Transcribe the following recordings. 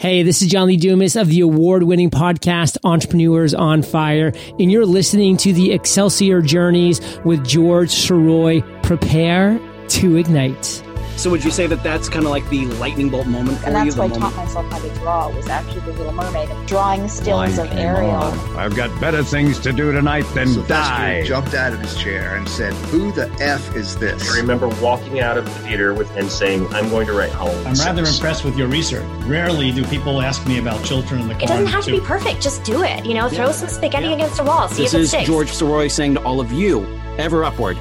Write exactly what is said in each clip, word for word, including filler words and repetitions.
Hey, this is John Lee Dumas of the award-winning podcast Entrepreneurs on Fire, and you're listening to the Excelsior Journeys with George Sirois. Prepare to ignite. So would you say that that's kind of like the lightning bolt moment for and you? that's why I moment? taught myself how to draw, was actually The Little Mermaid, drawing stills of Ariel. On. I've got better things to do tonight than Sylvester die. Jumped out of his chair and said, "Who the F is this?" I remember walking out of the theater with and saying, "I'm going to write Halloween." I'm rather six. impressed with your research. Rarely do people ask me about Children in the Corn. It doesn't have to too. be perfect. Just do it. You know, throw yeah. some spaghetti yeah. against a wall. See this if it is sticks. George Sirois saying to all of you, ever upward.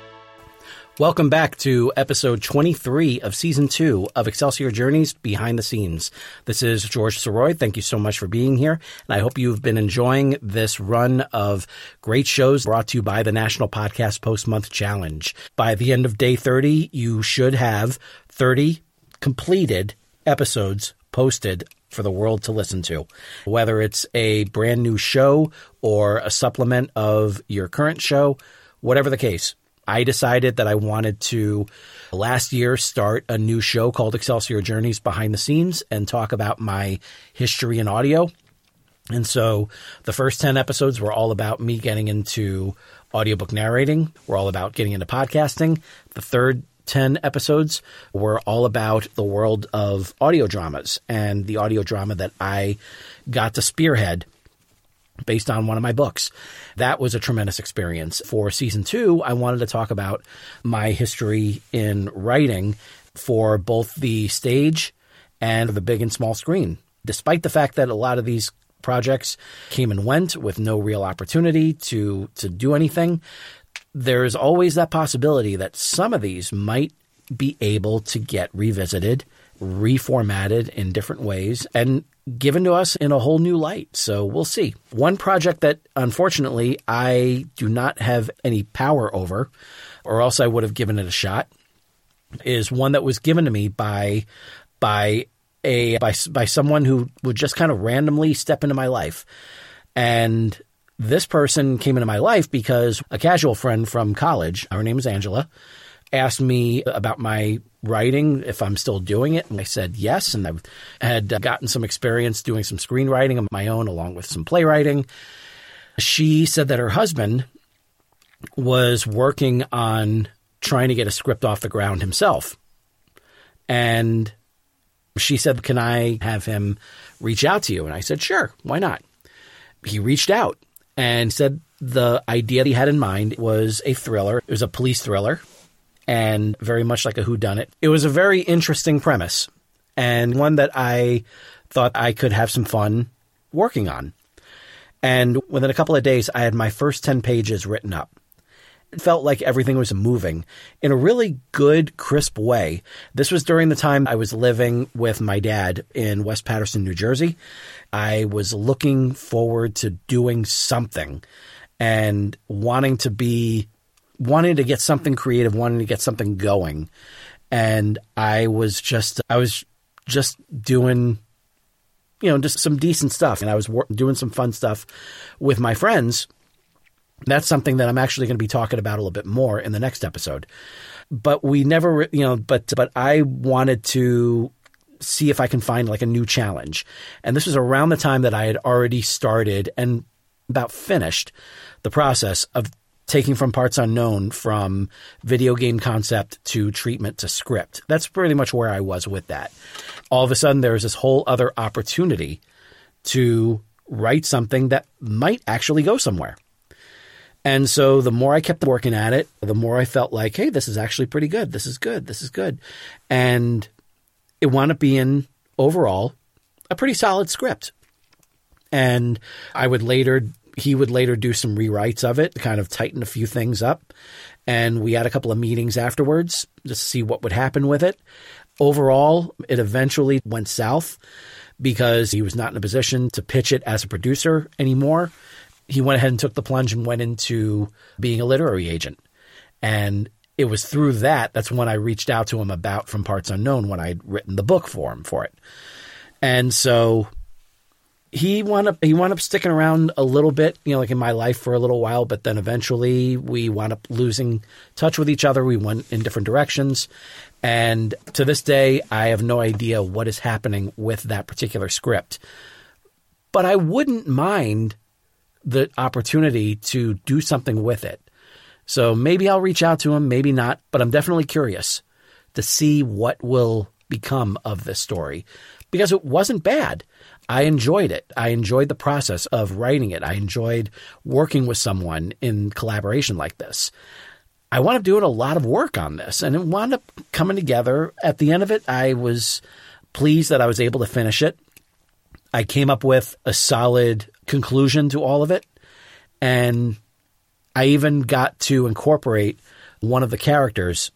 Welcome back to episode twenty-three of season two of Excelsior Journeys Behind the Scenes. This is George Sirois. Thank you so much for being here. And I hope you've been enjoying this run of great shows brought to you by the National Podcast Post-Month Challenge. By the end of day thirty, you should have thirty completed episodes posted for the world to listen to. Whether it's a brand new show or a supplement of your current show, whatever the case. I decided that I wanted to last year start a new show called Excelsior Journeys Behind the Scenes and talk about my history in audio. And so the first ten episodes were all about me getting into audiobook narrating. We're all about getting into podcasting. The third ten episodes were all about the world of audio dramas and the audio drama that I got to spearhead based on one of my books. That was a tremendous experience. For season two, I wanted to talk about my history in writing for both the stage and the big and small screen. Despite the fact that a lot of these projects came and went with no real opportunity to, to do anything, there's always that possibility that some of these might be able to get revisited, reformatted in different ways, and given to us in a whole new light. So we'll see. One project that, unfortunately, I do not have any power over, or else I would have given it a shot, is one that was given to me by by a by by someone who would just kind of randomly step into my life. And this person came into my life because a casual friend from college, her name is Angela, asked me about my writing, if I'm still doing it. And I said yes. And I had gotten some experience doing some screenwriting of my own along with some playwriting. She said that her husband was working on trying to get a script off the ground himself. And she said, "Can I have him reach out to you?" And I said, "Sure, why not?" He reached out and said the idea that he had in mind was a thriller. It was a police thriller. And very much like a whodunit. It was a very interesting premise and one that I thought I could have some fun working on. And within a couple of days, I had my first ten pages written up. It felt like everything was moving in a really good, crisp way. This was during the time I was living with my dad in West Paterson, New Jersey. I was looking forward to doing something and wanting to be wanting to get something creative, wanting to get something going. And I was just, I was just doing, you know, just some decent stuff. And I was wor- doing some fun stuff with my friends. That's something that I'm actually going to be talking about a little bit more in the next episode. But we never, you know, but, but I wanted to see if I can find like a new challenge. And this was around the time that I had already started and about finished the process of taking from Parts Unknown from video game concept to treatment to script. That's pretty much where I was with that. All of a sudden, there was this whole other opportunity to write something that might actually go somewhere. And so the more I kept working at it, the more I felt like, hey, this is actually pretty good. This is good. This is good. And it wound up being overall a pretty solid script. And I would later... He would later do some rewrites of it, kind of tighten a few things up. And we had a couple of meetings afterwards just to see what would happen with it. Overall, it eventually went south because he was not in a position to pitch it as a producer anymore. He went ahead and took the plunge and went into being a literary agent. And it was through that, that's when I reached out to him about From Parts Unknown when I'd written the book for him for it. And so he wound up he wound up sticking around a little bit, you know, like in my life for a little while, but then eventually we wound up losing touch with each other. We went in different directions. And to this day, I have no idea what is happening with that particular script. But I wouldn't mind the opportunity to do something with it. So maybe I'll reach out to him, maybe not, but I'm definitely curious to see what will become of this story, because it wasn't bad. I enjoyed it. I enjoyed the process of writing it. I enjoyed working with someone in collaboration like this. I wound up doing a lot of work on this, and it wound up coming together. At the end of it, I was pleased that I was able to finish it. I came up with a solid conclusion to all of it, and I even got to incorporate one of the characters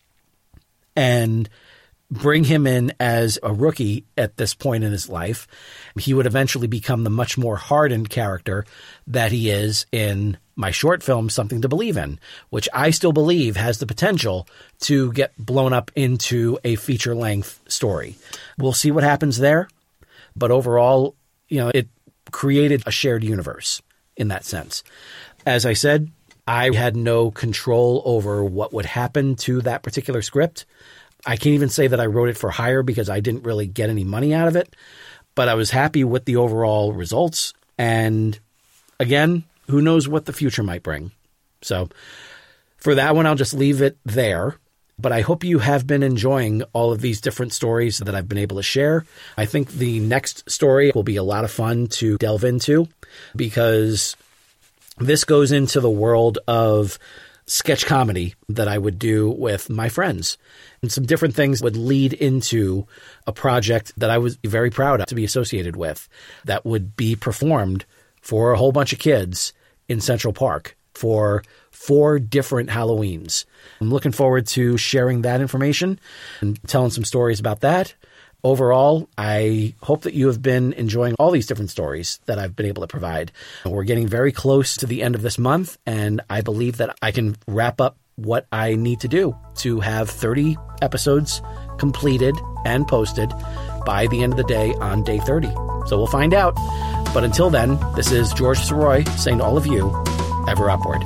and bring him in as a rookie at this point in his life. He would eventually become the much more hardened character that he is in my short film, Something to Believe In, which I still believe has the potential to get blown up into a feature-length story. We'll see what happens there. But overall, you know, it created a shared universe in that sense. As I said, I had no control over what would happen to that particular script. I can't even say that I wrote it for hire because I didn't really get any money out of it, but I was happy with the overall results. And again, who knows what the future might bring. So for that one, I'll just leave it there. But I hope you have been enjoying all of these different stories that I've been able to share. I think the next story will be a lot of fun to delve into, because this goes into the world of sketch comedy that I would do with my friends. And some different things would lead into a project that I was very proud of to be associated with, that would be performed for a whole bunch of kids in Central Park for four different Halloweens. I'm looking forward to sharing that information and telling some stories about that. Overall, I hope that you have been enjoying all these different stories that I've been able to provide. We're getting very close to the end of this month, and I believe that I can wrap up what I need to do to have thirty episodes completed and posted by the end of the day on day thirty. So we'll find out. But until then, this is George Soroy saying to all of you, ever upward.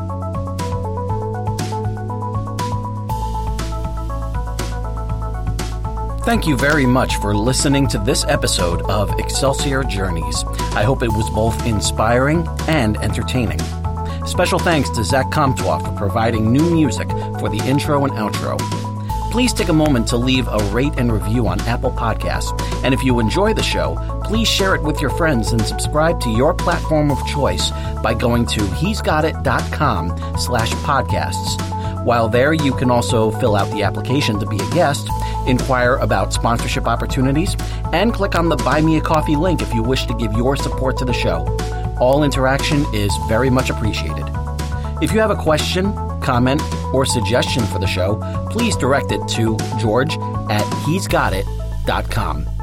Thank you very much for listening to this episode of Excelsior Journeys. I hope it was both inspiring and entertaining. Special thanks to Zach Comtois for providing new music for the intro and outro. Please take a moment to leave a rate and review on Apple Podcasts. And if you enjoy the show, please share it with your friends and subscribe to your platform of choice by going to he'sgotit.com slash podcasts. While there, you can also fill out the application to be a guest, inquire about sponsorship opportunities, and click on the Buy Me a Coffee link if you wish to give your support to the show. All interaction is very much appreciated. If you have a question, comment, or suggestion for the show, please direct it to George at he's got it dot com.